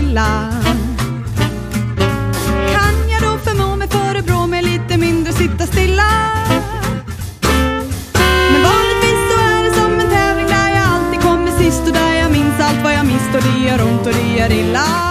illa. Kan jag då förmå mig förebrå mig lite mindre sitta stilla? Men vanligtvis så är det som en tävling där jag alltid kommer sist och där jag minns allt vad jag mist och det gör ont och det gör illa.